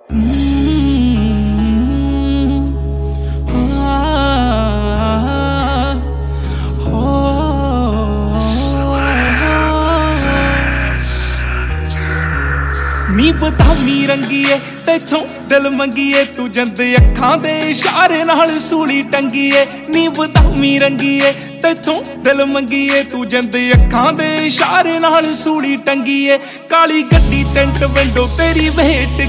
नी बदामी रंगीए तैथों दिल मंगीए तू जंद अखां दे इशारे नाल सूली टंगीए। नी बदामी रंगीए तैथों दिल मंगीए तू जंद अखां दे इशारे नाल सूली टंगीए। काली गड्डी टेंट विंडो तेरी वेट